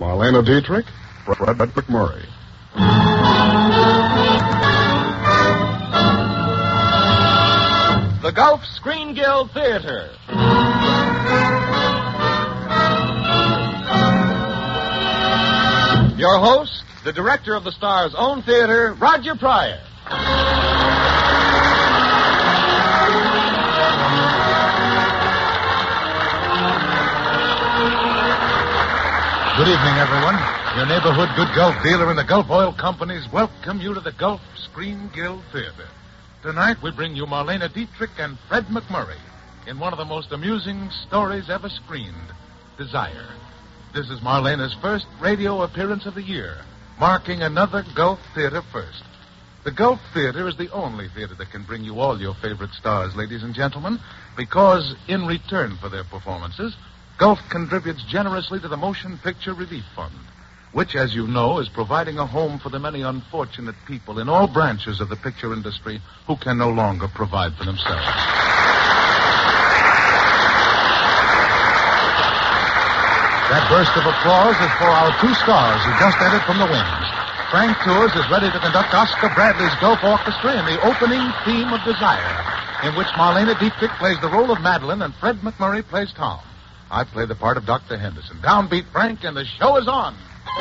Marlena Dietrich, Fred McMurray. The Gulf Screen Guild Theater. Your host, the director of the Star's own theater, Roger Pryor. Good evening, everyone. Your neighborhood good Gulf dealer and the Gulf Oil Companies welcome you to the Gulf Screen Guild Theater. Tonight we bring you Marlena Dietrich and Fred McMurray in one of the most amusing stories ever screened, Desire. This is Marlena's first radio appearance of the year, marking another Gulf Theater first. The Gulf Theater is the only theater that can bring you all your favorite stars, ladies and gentlemen, because in return for their performances, Gulf contributes generously to the Motion Picture Relief Fund, which, as you know, is providing a home for the many unfortunate people in all branches of the picture industry who can no longer provide for themselves. That burst of applause is for our two stars who just entered from the wings. Frank Tours is ready to conduct Oscar Bradley's Gulf Orchestra in the opening theme of Desire, in which Marlena Dietrich plays the role of Madeline and Fred McMurray plays Tom. I play the part of Dr. Henderson. Downbeat Frank, and the show is on.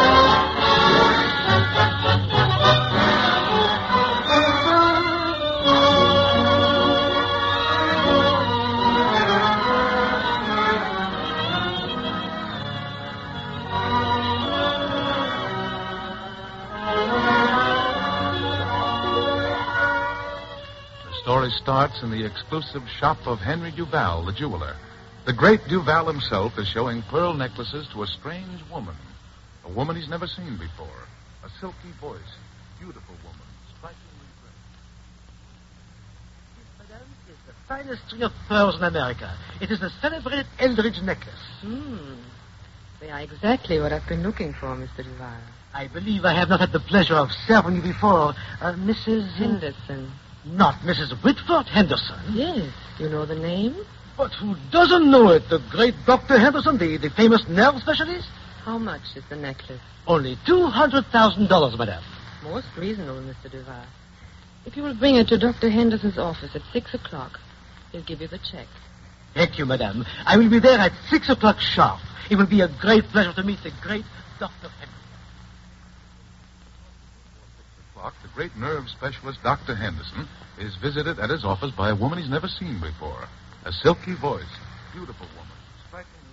The story starts in the exclusive shop of Henry Duval, the jeweler. The great Duval himself is showing pearl necklaces to a strange woman. A woman he's never seen before. A silky voice. Beautiful woman. Strikingly dressed. Madame, it is the finest string of pearls in America. It is the celebrated Eldridge necklace. They are exactly what I've been looking for, Mr. Duval. I believe I have not had the pleasure of serving you before. Mrs. Henderson. Not Mrs. Whitford Henderson. Yes. You know the name? But who doesn't know it? The great Dr. Henderson, the famous nerve specialist? How much is the necklace? Only $200,000, madame. Most reasonable, Mr. Duval. If you will bring it to Dr. Henderson's office at 6 o'clock, he'll give you the check. Thank you, madame. I will be there at 6 o'clock sharp. It will be a great pleasure to meet the great Dr. Henderson. 6 o'clock, the great nerve specialist, Dr. Henderson, is visited at his office by a woman he's never seen before. A silky voice. Beautiful woman. Strikingly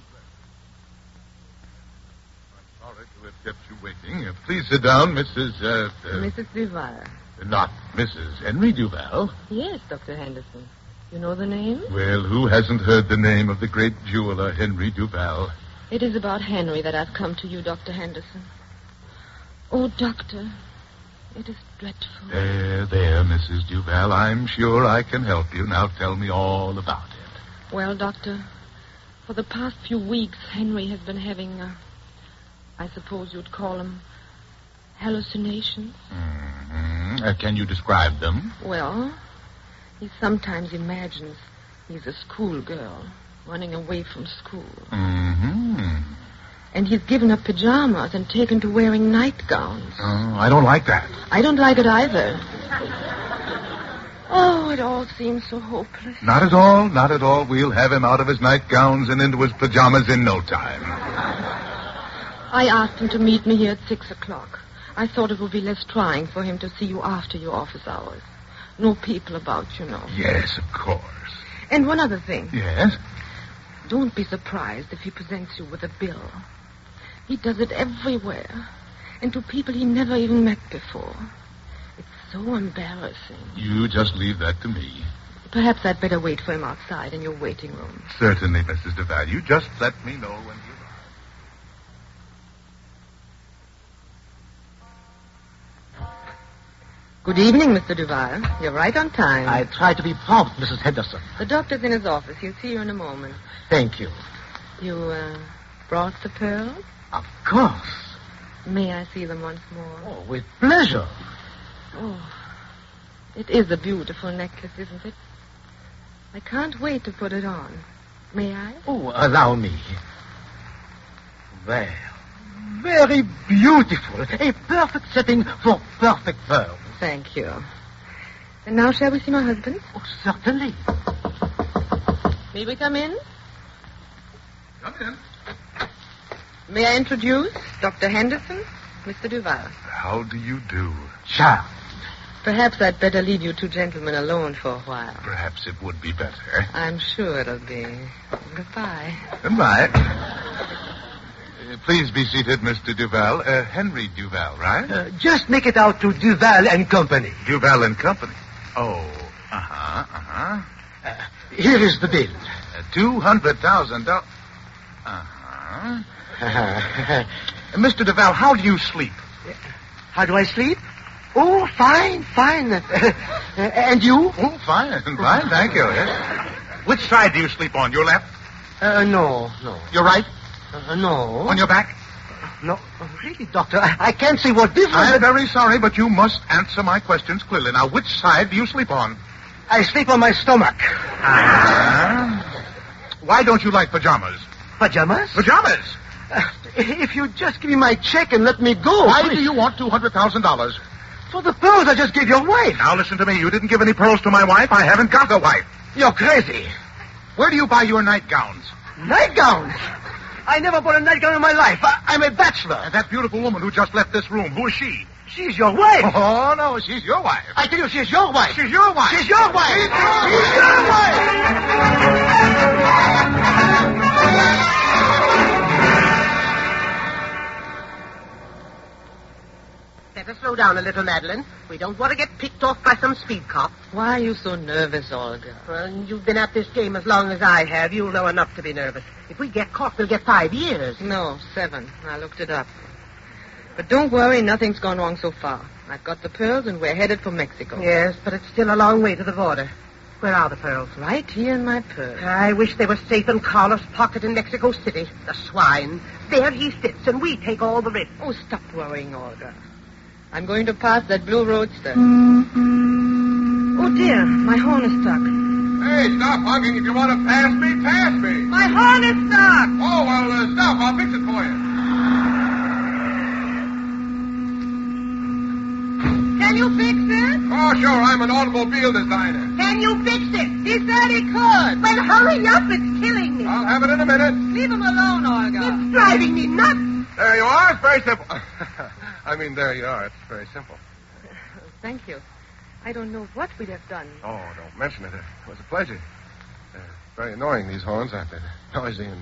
dressed. I'm sorry to have kept you waiting. Please sit down, Mrs. Mrs. Duval. Not Mrs. Henry Duval. Yes, Dr. Henderson. You know the name? Well, who hasn't heard the name of the great jeweler, Henry Duval? It is about Henry that I've come to you, Dr. Henderson. Oh, Doctor, it is dreadful. There, Mrs. Duval. I'm sure I can help you. Now tell me all about it. Well, Doctor, for the past few weeks, Henry has been having, I suppose you'd call them, hallucinations. Mm-hmm. Can you describe them? Well, he sometimes imagines he's a schoolgirl running away from school. Mm-hmm. And he's given up pajamas and taken to wearing nightgowns. Oh, I don't like that. I don't like it either. Oh, it all seems so hopeless. Not at all, not at all. We'll have him out of his nightgowns and into his pajamas in no time. I asked him to meet me here at 6 o'clock. I thought it would be less trying for him to see you after your office hours. No people about, you know. Yes, of course. And one other thing. Yes? Don't be surprised if he presents you with a bill. He does it everywhere. And to people he never even met before. It's so embarrassing. You just leave that to me. Perhaps I'd better wait for him outside in your waiting room. Certainly, Mrs. Duval. You just let me know when you arrive. Good evening, Mr. Duval. You're right on time. I try to be prompt, Mrs. Henderson. The doctor's in his office. He'll see you in a moment. Thank you. You, brought the pearls? Of course. May I see them once more? Oh, with pleasure. Oh, it is a beautiful necklace, isn't it? I can't wait to put it on. May I? Oh, allow me. Well, very beautiful. A perfect setting for perfect pearls. Thank you. And now shall we see my husband? Oh, certainly. May we come in? Come in. May I introduce Dr. Henderson, Mr. Duval? How do you do? Charmed. Perhaps I'd better leave you two gentlemen alone for a while. Perhaps it would be better. I'm sure it'll be. Goodbye. Goodbye. Please be seated, Mr. Duval. Henry Duval, right? Just make it out to Duval and Company. Duval and Company. Oh, uh-huh. Here is the bill. $200,000. Mr. Duval, how do you sleep? How do I sleep? Oh, fine. And you? Oh, fine, thank you. Yes. Which side do you sleep on? Your left? No. Your right? No. On your back? No. Really, Doctor, I can't see what difference... I'm very sorry, but you must answer my questions clearly. Now, which side do you sleep on? I sleep on my stomach. Why don't you like pajamas? Pajamas? Pajamas? If you just give me my check and let me go... Why do you want $200,000? For the pearls I just gave your wife. Now, listen to me. You didn't give any pearls to my wife. I haven't got a wife. You're crazy. Where do you buy your nightgowns? Nightgowns? I never bought a nightgown in my life. I'm a bachelor. And that beautiful woman who just left this room, who is she? She's your wife. Oh, no, she's your wife. I tell you, she's your wife. She's your wife. She's your wife. She's your wife. Better slow down a little, Madeline. We don't want to get picked off by some speed cop. Why are you so nervous, Olga? Well, you've been at this game as long as I have. You'll know enough to be nervous. If we get caught, we'll get 5 years. No, 7. I looked it up. But don't worry, nothing's gone wrong so far. I've got the pearls, and we're headed for Mexico. Yes, but it's still a long way to the border. Where are the pearls? Right here in my purse. I wish they were safe in Carlos' pocket in Mexico City. The swine. There he sits, and we take all the risk. Oh, stop worrying, Olga. I'm going to pass that blue roadster. Oh, dear, my horn is stuck. Hey, stop hugging. If you want to pass me, pass me. My horn is stuck! Oh, well, stop. I'll fix it for you. Can you fix it? Oh, sure. I'm an automobile designer. Can you fix it? He said he could. Well, hurry up. It's killing me. I'll have it in a minute. Leave him alone, Olga. It's driving me nuts. There you are. It's very simple. There you are. It's very simple. Thank you. I don't know what we'd have done. Oh, don't mention it. It was a pleasure. Very annoying, these horns, aren't they? They're noisy and,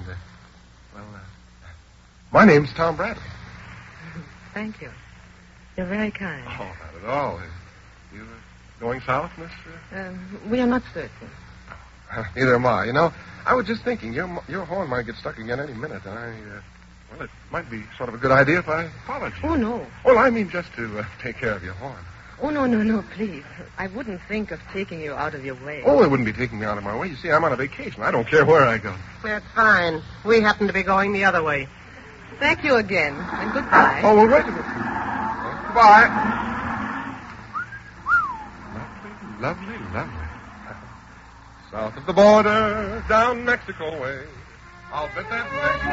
my name's Tom Bradley. Thank you. You're very kind. Oh, not at all. You going south, Miss? We are not certain. Neither am I. You know, I was just thinking, your horn might get stuck again any minute. Well, it might be sort of a good idea if I followed you. Oh, no. Well, I mean just to take care of your horn. Oh, no, please. I wouldn't think of taking you out of your way. Oh, it wouldn't be taking me out of my way. You see, I'm on a vacation. I don't care where I go. That's fine. We happen to be going the other way. Thank you again, and goodbye. Oh, well, wait a minute. Goodbye. Lovely. South of the border, down Mexico way. I'll bet that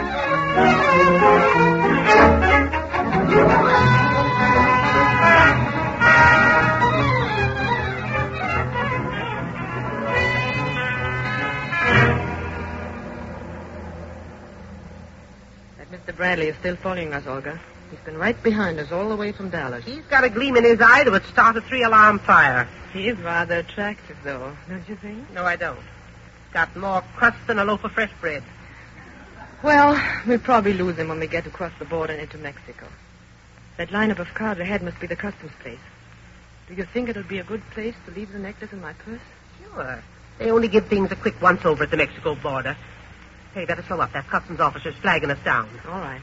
Mr. Bradley is still following us, Olga. He's been right behind us all the way from Dallas. He's got a gleam in his eye that would start a 3-alarm fire. He is rather attractive, though, don't you think? No, I don't. Got more crust than a loaf of fresh bread. Well, we'll probably lose him when we get across the border and into Mexico. That lineup of cars ahead must be the customs place. Do you think it'll be a good place to leave the necklace in my purse? Sure. They only give things a quick once-over at the Mexico border. Hey, better slow up. That customs officer's flagging us down. All right.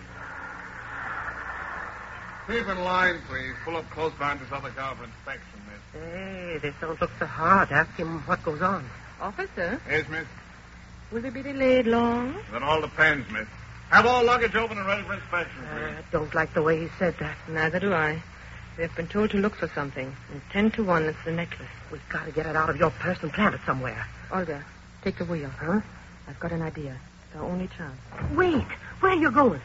Keep in line, please. Pull up close behind this other car for inspection, miss. Hey, this don't look so hard. Ask him what goes on. Officer, Yes, miss? will we be delayed long? That all depends, miss. Have all luggage open and ready for inspection, please. I don't like the way he said that. Neither do I. We have been told to look for something, and 10 to 1 it's the necklace. We've got to get it out of your purse and plant it somewhere. Olga, take the wheel. Huh? I've got an idea. It's our only chance. Wait. Where are you going?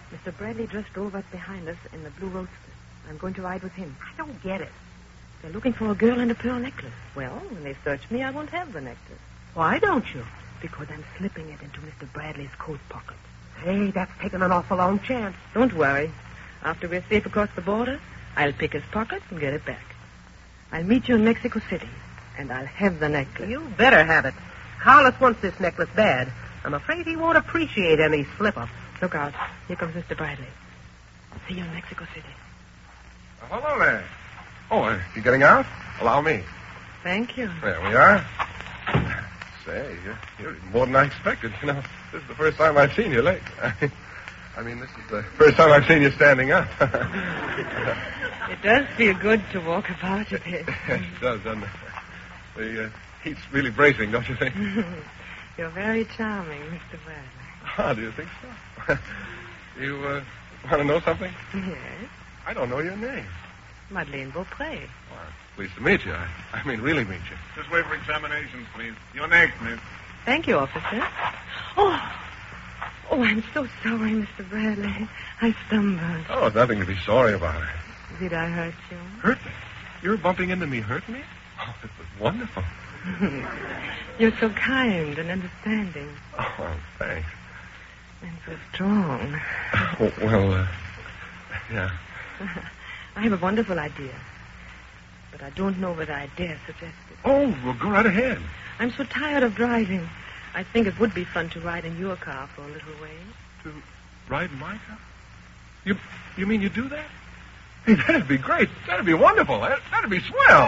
Mr. Bradley just drove up behind us in the blue roadster. I'm going to ride with him. I don't get it. They're looking for a girl and a pearl necklace. Well, when they search me, I won't have the necklace. Why don't you? Because I'm slipping it into Mr. Bradley's coat pocket. Hey, that's taking an awful long chance. Don't worry. After we're safe across the border, I'll pick his pocket and get it back. I'll meet you in Mexico City, and I'll have the necklace. You better have it. Carlos wants this necklace bad. I'm afraid he won't appreciate any slip-up. Look out. Here comes Mr. Bradley. I'll see you in Mexico City. Hello there. Oh, you getting out? Allow me. Thank you. There we are. Say, you're more than I expected. You know, this is the first time I've seen you late. I mean, this is the first time I've seen you standing up. It does feel good to walk about a bit. It does, doesn't it? The heat's really bracing, don't you think? You're very charming, Mr. Bradley. Oh, do you think so? You want to know something? Yes? I don't know your name. Madeleine Beaupré. Well, pleased to meet you. I mean, really meet you. Just wait for examinations, please. You're next, miss. Thank you, officer. Oh, I'm so sorry, Mr. Bradley. I stumbled. Oh, it's nothing to be sorry about. Did I hurt you? Hurt me? You're bumping into me hurt me? Oh, it was wonderful. You're so kind and understanding. Oh, thanks. And so strong. Oh, well, yeah. I have a wonderful idea. But I don't know whether I dare suggest it. Oh, well, go right ahead. I'm so tired of driving. I think it would be fun to ride in your car for a little way. To ride in my car? You mean you do that? Hey, that'd be great. That'd be wonderful. That'd be swell.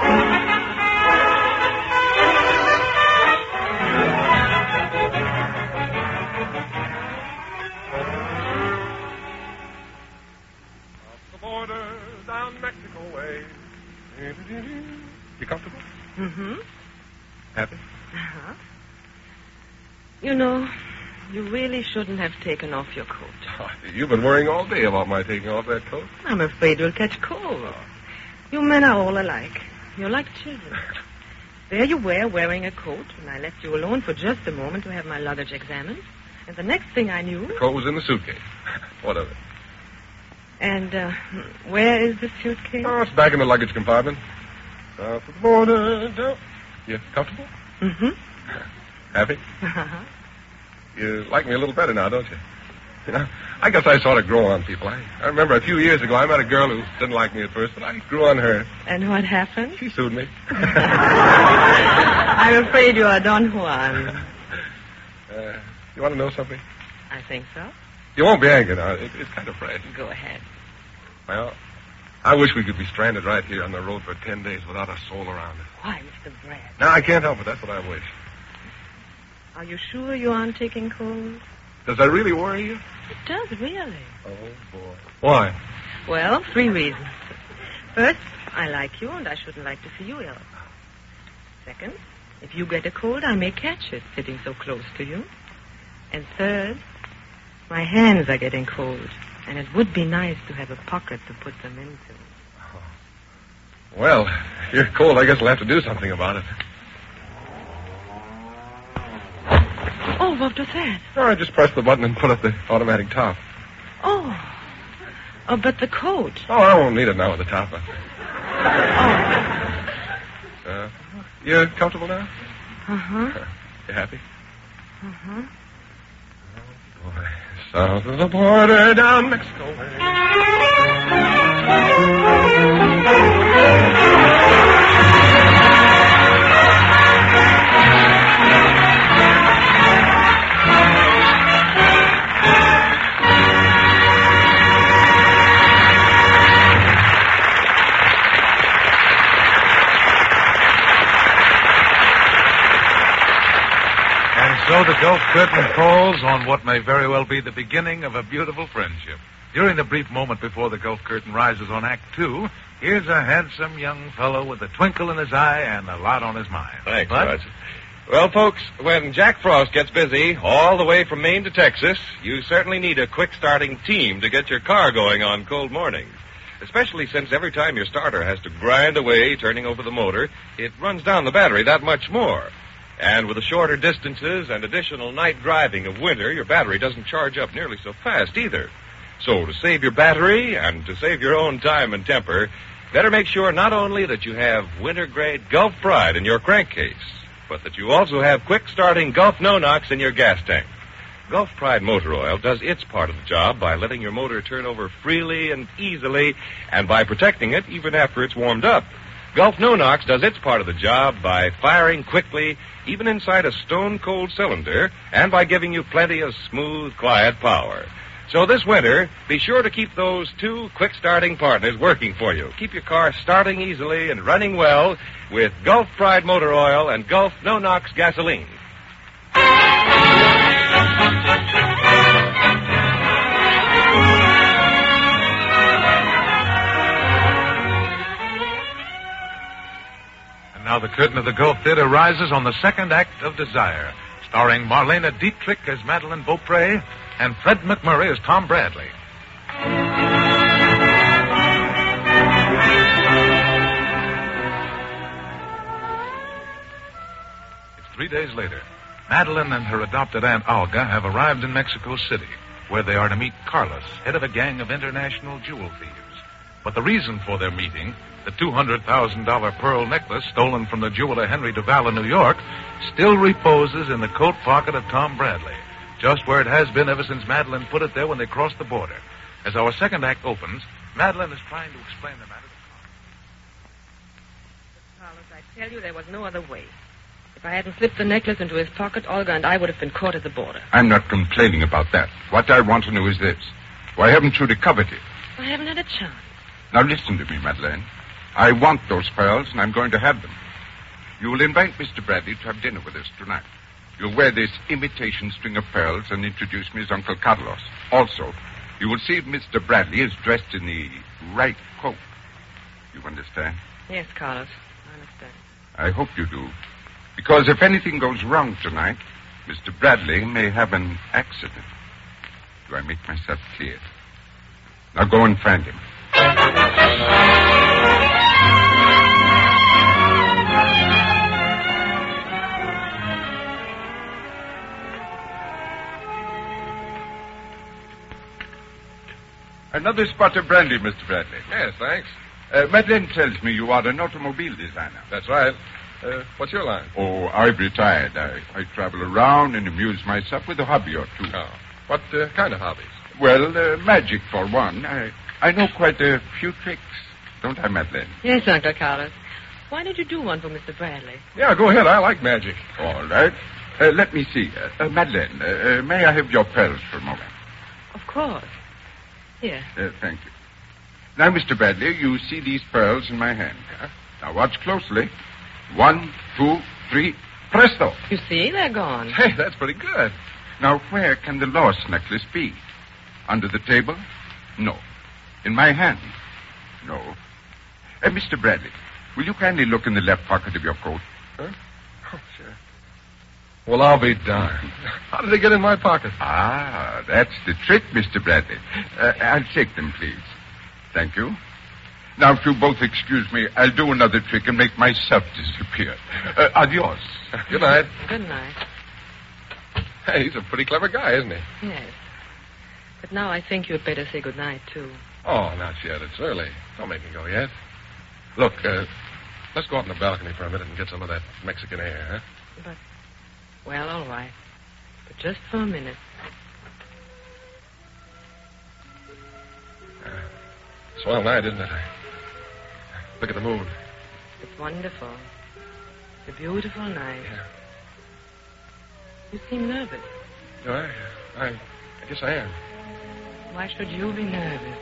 Off the border, down Mexico way. You comfortable? Mm-hmm. Happy? Uh-huh. You know, you really shouldn't have taken off your coat. Oh, you've been worrying all day about my taking off that coat. I'm afraid you'll catch cold. You men are all alike. You're like children. There you were, wearing a coat, and I left you alone for just a moment to have my luggage examined. And the next thing I knew... The coat was in the suitcase. What of it? And, where is the suitcase? Oh, it's back in the luggage compartment. South of the border. Down. You comfortable? Mm-hmm. Happy? Uh-huh. You like me a little better now, don't you? You know, I guess I sort of grow on people. I remember a few years ago I met a girl who didn't like me at first, but I grew on her. And what happened? She sued me. I'm afraid you are Don Juan. You want to know something? I think so. You won't be angry now. It's kind of fresh. Go ahead. Well, I wish we could be stranded right here on the road for 10 days without a soul around us. Why, Mr. Brad? No, I can't help it. That's what I wish. Are you sure you aren't taking cold? Does that really worry you? It does, really. Oh, boy. Why? Well, 3 reasons. First, I like you, and I shouldn't like to see you ill. Second, if you get a cold, I may catch it sitting so close to you. And third, my hands are getting cold, and it would be nice to have a pocket to put them into. Oh. Well, if you're cold, I guess I'll have to do something about it. Oh, what was that? No, I just press the button and put up the automatic top. Oh, but the coat. Oh, I won't need it now with the top up. Oh. You comfortable now? Uh-huh. You happy? Uh-huh. Oh, boy. South of the border, down Mexico way. So the Gulf curtain falls on what may very well be the beginning of a beautiful friendship. During the brief moment before the Gulf curtain rises on Act 2, here's a handsome young fellow with a twinkle in his eye and a lot on his mind. Thanks, Bud? Roger. Well, folks, when Jack Frost gets busy all the way from Maine to Texas, you certainly need a quick-starting team to get your car going on cold mornings. Especially since every time your starter has to grind away turning over the motor, it runs down the battery that much more. And with the shorter distances and additional night driving of winter, your battery doesn't charge up nearly so fast either. So, to save your battery and to save your own time and temper, better make sure not only that you have winter-grade Gulf Pride in your crankcase, but that you also have quick-starting Gulf No-Nox in your gas tank. Gulf Pride motor oil does its part of the job by letting your motor turn over freely and easily, and by protecting it even after it's warmed up. Gulf No-Nox does its part of the job by firing quickly, even inside a stone-cold cylinder, and by giving you plenty of smooth, quiet power. So this winter, be sure to keep those two quick-starting partners working for you. Keep your car starting easily and running well with Gulf Pride motor oil and Gulf No-Nox gasoline. And now the curtain of the Gulf Theater rises on the second act of Desire, starring Marlena Dietrich as Madeline Beaupre and Fred McMurray as Tom Bradley. It's 3 days later. Madeline and her adopted Aunt Olga have arrived in Mexico City, where they are to meet Carlos, head of a gang of international jewel thieves. But the reason for their meeting, the $200,000 pearl necklace stolen from the jeweler Henry Duval in New York, still reposes in the coat pocket of Tom Bradley, just where it has been ever since Madeline put it there when they crossed the border. As our second act opens, Madeline is trying to explain the matter to Carlos, I tell you there was no other way. If I hadn't slipped the necklace into his pocket, Olga and I would have been caught at the border. I'm not complaining about that. What I want to know is this. Why haven't you recovered it? I haven't had a chance. Now listen to me, Madeleine. I want those pearls, and I'm going to have them. You will invite Mr. Bradley to have dinner with us tonight. You'll wear this imitation string of pearls and introduce me as Uncle Carlos. Also, you will see if Mr. Bradley is dressed in the right coat. You understand? Yes, Carlos, I understand. I hope you do. Because if anything goes wrong tonight, Mr. Bradley may have an accident. Do I make myself clear? Now go and find him. Another spot of brandy, Mr. Bradley. Yes, thanks. Madeleine tells me you are an automobile designer. That's right. What's your line? Oh, I've retired. I travel around and amuse myself with a hobby or two. Oh. What kind of hobbies? Well, magic for one. I know quite a few tricks. Don't I, Madeleine? Yes, Uncle Carlos. Why don't you do one for Mr. Bradley? Yeah, go ahead. I like magic. All right. Let me see. Madeleine, may I have your pearls for a moment? Of course. Here. Thank you. Now, Mr. Bradley, you see these pearls in my hand. Huh? Now, watch closely. 1, 2, 3, presto. You see, they're gone. Hey, that's pretty good. Now, where can the lost necklace be? Under the table? No. In my hand? No. Mr. Bradley, will you kindly look in the left pocket of your coat? Huh? Oh, sure. Well, I'll be darned. How did they get in my pocket? Ah, that's the trick, Mr. Bradley. I'll take them, please. Thank you. Now, if you both excuse me, I'll do another trick and make myself disappear. Adios. Good night. Good night. Hey, he's a pretty clever guy, isn't he? Yes. But now I think you'd better say good night, too. Oh, not yet. It's early. Don't make me go yet. Look, let's go out on the balcony for a minute and get some of that Mexican air, huh? But, well, all right. But just for a minute. Swell night, isn't it? Look at the moon. It's wonderful. It's a beautiful night. Yeah. You seem nervous. Do I guess I am. Why should you be nervous?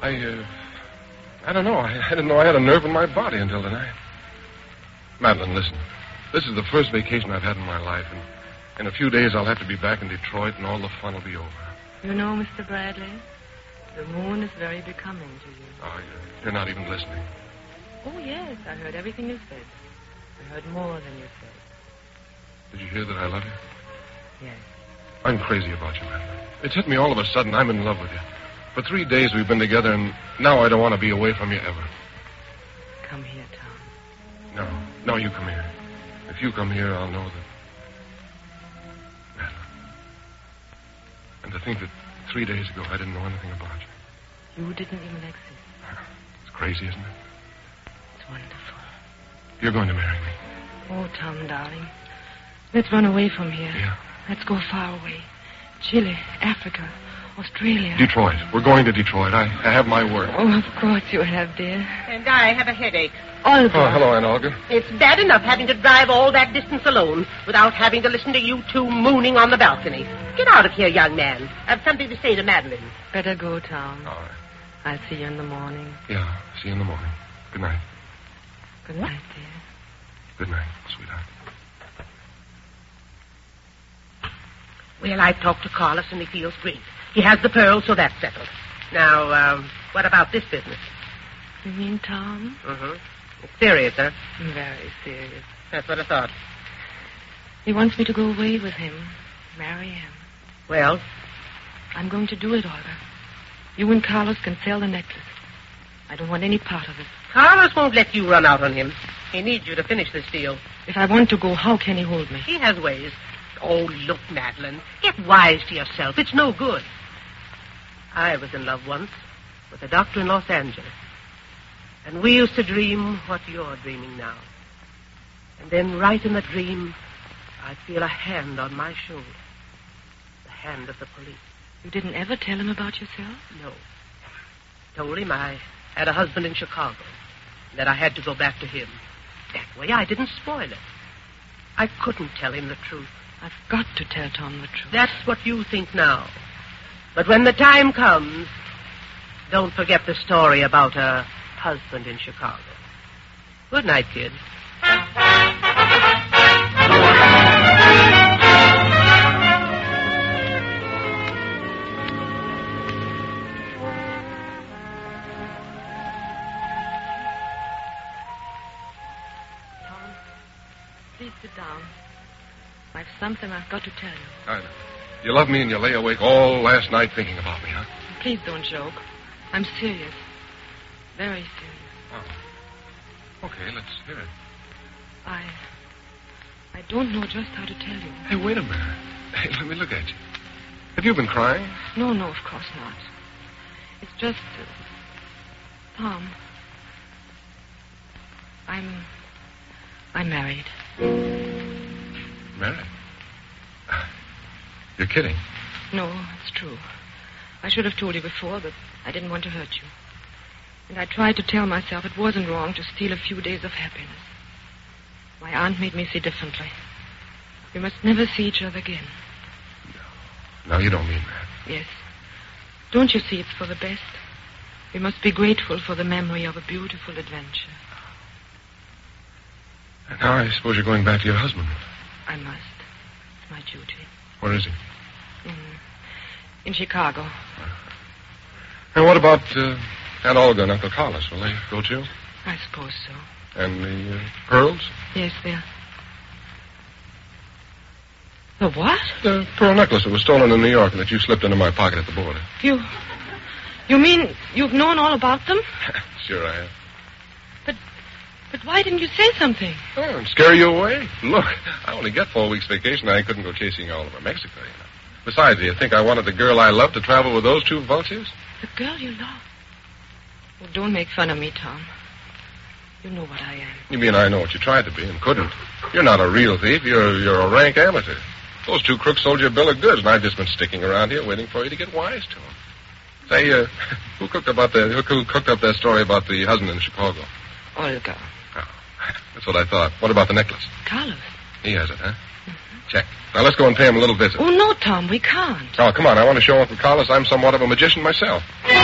I don't know. I didn't know I had a nerve in my body until tonight. Madeline, listen. This is the first vacation I've had in my life, and in a few days I'll have to be back in Detroit, and all the fun will be over. You know, Mr. Bradley, the moon is very becoming to you. Oh, you're not even listening. Oh, yes, I heard everything you said. I heard more than you said. Did you hear that I love you? Yes. I'm crazy about you, Madeline. It's hit me all of a sudden. I'm in love with you. For 3 days we've been together, and now I don't want to be away from you ever. Come here, Tom. No, you come here. If you come here, I'll know that... Madeline. And to think that 3 days ago, I didn't know anything about you. You didn't even exist. It's crazy, isn't it? It's wonderful. You're going to marry me. Oh, Tom, darling. Let's run away from here. Yeah. Let's go far away. Chile, Africa, Australia. Detroit. We're going to Detroit. I have my word. Oh, of course you have, dear. And I have a headache. Olga. Oh, hello, Aunt Olga. It's bad enough having to drive all that distance alone without having to listen to you two mooning on the balcony. Get out of here, young man. I have something to say to Madeline. Better go, Tom. All right. I'll see you in the morning. Yeah, see you in the morning. Good night. Good night, dear. Good night, sweetheart. Well, I've talked to Carlos, and he feels great. He has the pearls, so that's settled. Now, what about this business? You mean Tom? Mm-hmm. It's serious, huh? Very serious. That's what I thought. He wants me to go away with him, marry him. Well? I'm going to do it, Olga. You and Carlos can sell the necklace. I don't want any part of it. Carlos won't let you run out on him. He needs you to finish this deal. If I want to go, how can he hold me? He has ways. Oh, look, Madeline. Get wise to yourself. It's no good. I was in love once with a doctor in Los Angeles. And we used to dream what you're dreaming now. And then right in the dream, I feel a hand on my shoulder. The hand of the police. You didn't ever tell him about yourself? No. Told him I had a husband in Chicago. And that I had to go back to him. That way I didn't spoil it. I couldn't tell him the truth. I've got to tell Tom the truth. That's what you think now. But when the time comes, don't forget the story about a husband in Chicago. Good night, kid. Tom, please sit down. I've something I've got to tell you. I know. You love me and you lay awake all last night thinking about me, huh? Please don't joke. I'm serious. Very serious. Oh. Okay, let's hear it. I don't know just how to tell you. Hey, wait a minute. Hey, let me look at you. Have you been crying? No, of course not. It's just... Tom, I'm married. Married? You're kidding. No, it's true. I should have told you before, but I didn't want to hurt you. And I tried to tell myself it wasn't wrong to steal a few days of happiness. My aunt made me see differently. We must never see each other again. No, you don't mean that. Yes. Don't you see it's for the best? We must be grateful for the memory of a beautiful adventure. And now I suppose you're going back to your husband. I must. It's my duty. Where is he? In Chicago. And what about Aunt Olga and Uncle Carlos? Will they go too? I suppose so. And the pearls? Yes, they're... The what? The pearl necklace that was stolen in New York and that you slipped into my pocket at the border. You mean you've known all about them? Sure I have. But why didn't you say something? Oh, and scare you away? Look, I only get 4 weeks vacation. I couldn't go chasing you all over Mexico, you know. Besides, do you think I wanted the girl I love to travel with those two vultures? The girl you love? Well, don't make fun of me, Tom. You know what I am. You mean I know what you tried to be and couldn't? You're not a real thief. You're a rank amateur. Those two crooks sold you a bill of goods, and I've just been sticking around here waiting for you to get wise to them. Say, who cooked up that story about the husband in Chicago? Olga. Oh, that's what I thought. What about the necklace? Carlos. He has it, huh? Mm-hmm. Check. Now let's go and pay him a little visit. Oh, no, Tom, we can't. Oh, come on. I want to show Uncle Carlos I'm somewhat of a magician myself.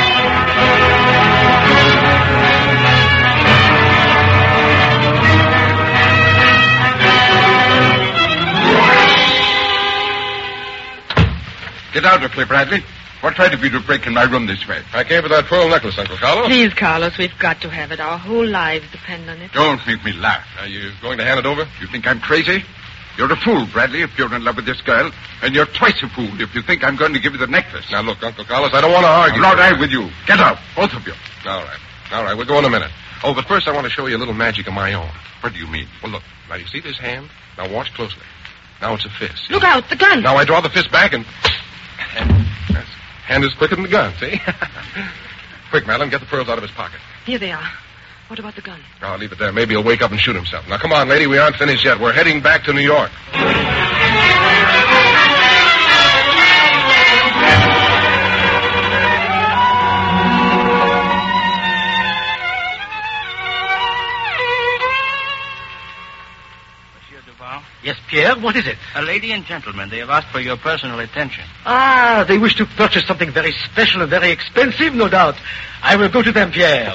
Get out of here, Bradley. What right have you to break in my room this way? I came for that pearl necklace, Uncle Carlos. Please, Carlos, we've got to have it. Our whole lives depend on it. Don't make me laugh. Are you going to hand it over? You think I'm crazy? You're a fool, Bradley, if you're in love with this girl. And you're twice a fool if you think I'm going to give you the necklace. Now, look, Uncle Carlos, I don't want to argue. I'm not arguing with you. Get out, both of you. All right. We'll go in a minute. Oh, but first I want to show you a little magic of my own. What do you mean? Well, look. Now, you see this hand? Now, watch closely. Now it's a fist. Look out, the gun. Now I draw the fist back and... Hand is quicker than the gun, see? Quick, Madeline, get the pearls out of his pocket. Here they are. What about the gun? I'll leave it there. Maybe he'll wake up and shoot himself. Now, come on, lady. We aren't finished yet. We're heading back to New York. Yes, Pierre, what is it? A lady and gentleman. They have asked for your personal attention. Ah, they wish to purchase something very special and very expensive, no doubt. I will go to them, Pierre.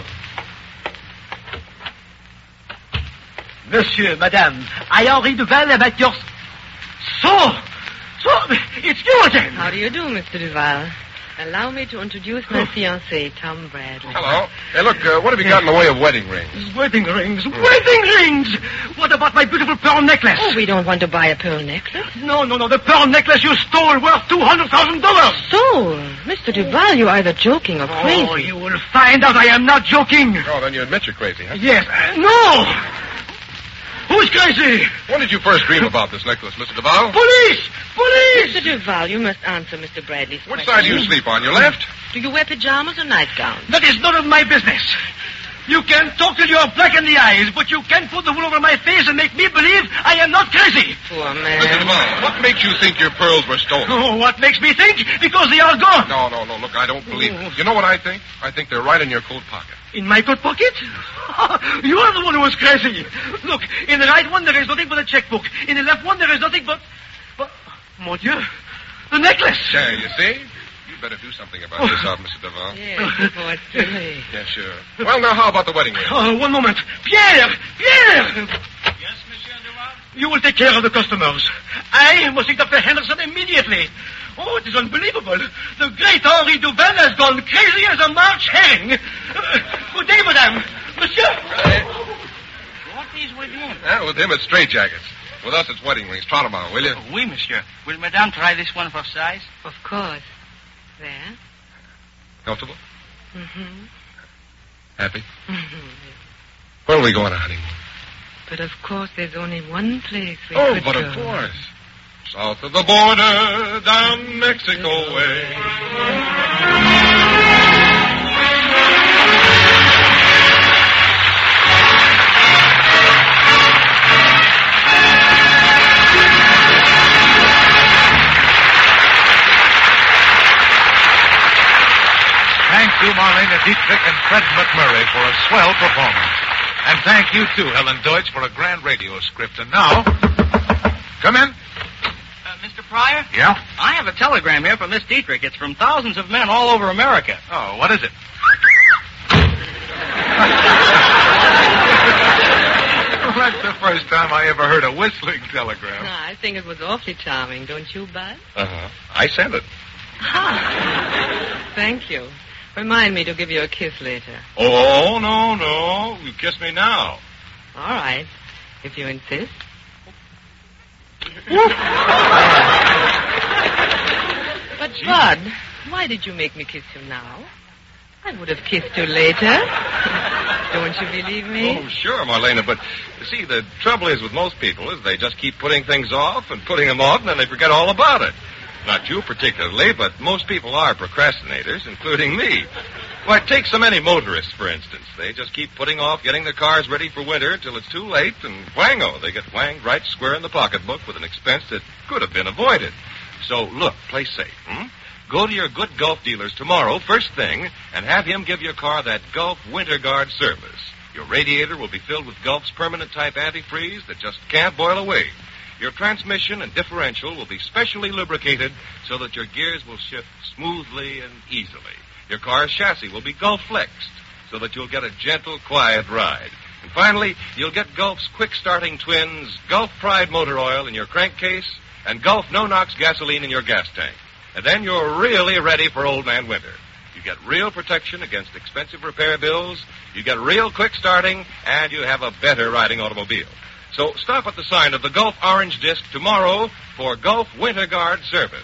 Monsieur, madame, I Henri Duval am at your... So, it's you again. How do you do, Mr. Duval? Allow me to introduce my fiancé, Tom Bradley. Hello. Hey, look, what have you got in the way of wedding rings? Wedding rings! Wedding rings! What about my beautiful pearl necklace? Oh, we don't want to buy a pearl necklace. No. The pearl necklace you stole worth $200,000. Stole? Mr. Duval, you are either joking or crazy. Oh, you will find out I am not joking. Oh, then you admit you're crazy, huh? Yes. No! Who's crazy? When did you first dream about this necklace, Mr. Duval? Police! Mr. Duval, you must answer Mr. Bradley's Which question. side do you sleep on? Your left? Do you wear pajamas or nightgowns? That is none of my business. You can talk till you're black in the eyes, but you can't put the wool over my face and make me believe I am not crazy. Poor Mr. man. Duval, what makes you think your pearls were stolen? Oh, what makes me think? Because they are gone. No. Look, I don't believe it. You know what I think? I think they're right in your coat pocket. In my coat pocket? You are the one who was crazy. Look, in the right one there is nothing but a checkbook. In the left one there is nothing but mon Dieu, the necklace. There, you see? You better do something about this, Mr. Duval. Yes, before it's too late. Yeah, sure. Well, now, how about the wedding ring? One moment. Pierre! Yes, Monsieur Duval? You will take care of the customers. I must see Dr. Henderson immediately. Oh, it is unbelievable. The great Henri Duval has gone crazy as a March herring. Good day, madame. Monsieur. What is with him? With him, it's straitjackets. With us, it's wedding rings. Trot 'em out, will you? Oui, monsieur. Will madame try this one for size? Of course. There. Comfortable? Mm-hmm. Happy? Mm-hmm. Where are we going on a honeymoon? But of course, there's only one place we Oh, could but go. of course. South of the border, down Mexico way. Thank you, Marlena Dietrich and Fred McMurray, for a swell performance. And thank you, too, Helen Deutsch, for a grand radio script. And now, come in. Mr. Pryor? Yeah? I have a telegram here from Miss Dietrich. It's from thousands of men all over America. Oh, what is it? Well, that's the first time I ever heard a whistling telegram. I think it was awfully charming, don't you, Bud? Uh-huh. I sent it. Thank you. Remind me to give you a kiss later. Oh, no. You kiss me now. All right, if you insist. But, Bud, why did you make me kiss you now? I would have kissed you later. Don't you believe me? Oh, sure, Marlena, but you see, the trouble is with most people is they just keep putting things off and putting them off, and then they forget all about it. Not you particularly, but most people are procrastinators, including me. Why, take so many motorists, for instance. They just keep putting off getting their cars ready for winter until it's too late, and whango, they get whanged right square in the pocketbook with an expense that could have been avoided. So, look, play safe, Go to your good Gulf dealers tomorrow, first thing, and have him give your car that Gulf Winter Guard service. Your radiator will be filled with Gulf's permanent type antifreeze that just can't boil away. Your transmission and differential will be specially lubricated so that your gears will shift smoothly and easily. Your car's chassis will be Gulf flexed so that you'll get a gentle, quiet ride. And finally, you'll get Gulf's quick-starting twins, Gulf Pride motor oil in your crankcase and Gulf No-Nox gasoline in your gas tank. And then you're really ready for old man winter. You get real protection against expensive repair bills, you get real quick starting, and you have a better riding automobile. So stop at the sign of the Gulf Orange Disc tomorrow for Gulf Winter Guard service.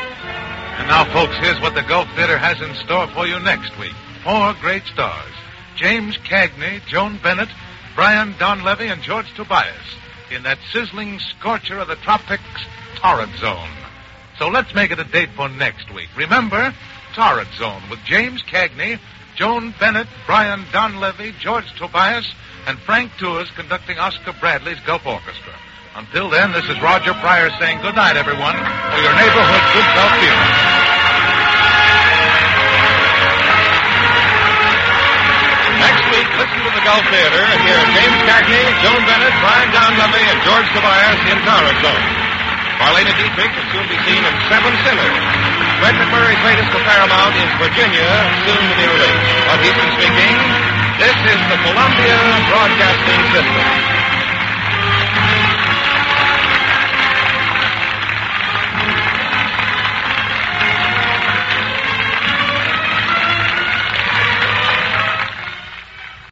And now, folks, here's what the Gulf Theater has in store for you next week. 4 great stars. James Cagney, Joan Bennett, Brian Donlevy, and George Tobias in that sizzling scorcher of the tropics, Torrid Zone. So let's make it a date for next week. Remember, Torrid Zone with James Cagney, Joan Bennett, Brian Donlevy, George Tobias, and Frank Tours conducting Oscar Bradley's Gulf Orchestra. Until then, this is Roger Pryor saying good night, everyone, for your neighborhood good Gulf Theater. Next week, listen to the Gulf Theater and hear James Cagney, Joan Bennett, Brian Donlevy, and George Tobias in Torrid Zone. Marlene Dietrich will soon be seen in Seven Sinners. Fred McMurray's latest for Paramount is Virginia, soon to be released. While he's been speaking, this is the Columbia Broadcasting System.